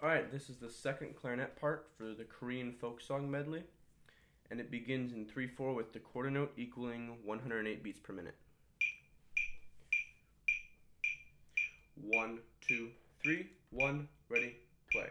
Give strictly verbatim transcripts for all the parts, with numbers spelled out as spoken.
Alright, this is the second clarinet part for the Korean folk song medley, and it begins in three four with the quarter note equaling one hundred eight beats per minute. One, two, three, one, ready, play.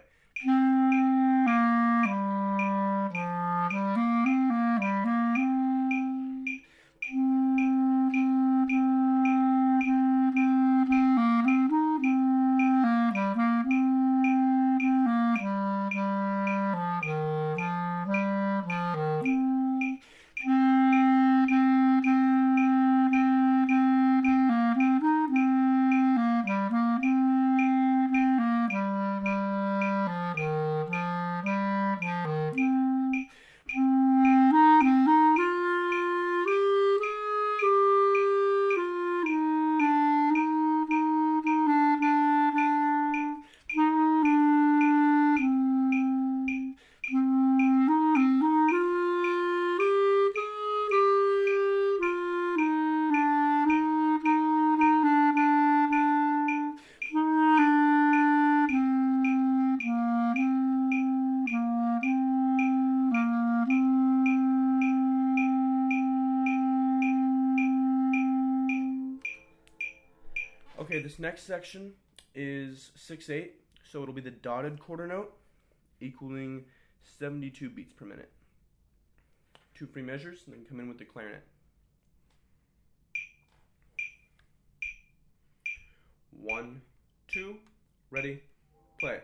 Okay, this next section is six eight, so it'll be the dotted quarter note equaling seventy-two beats per minute. Two free measures, and then come in with the clarinet. One, two, ready, play.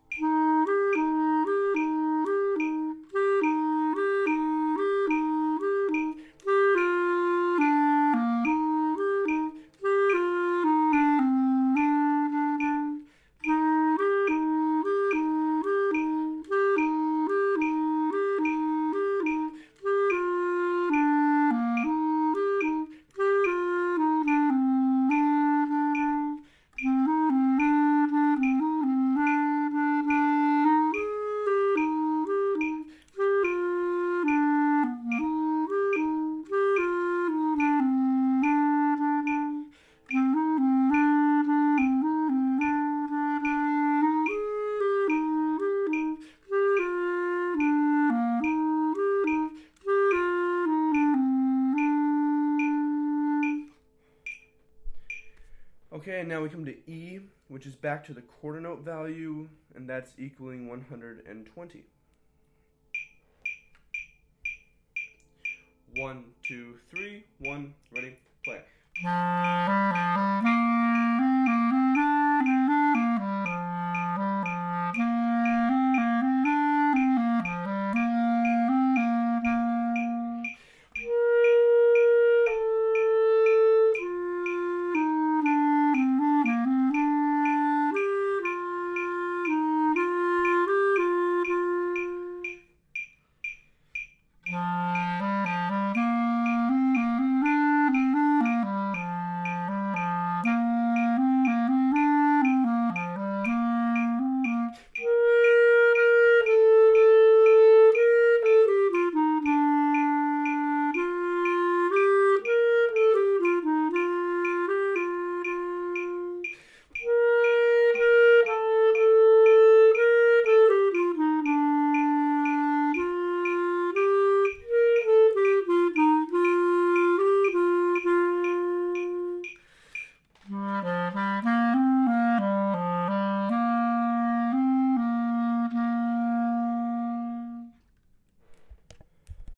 Okay, and now we come to E, which is back to the quarter note value, and that's equaling one hundred twenty. One, two, three, one, ready, play.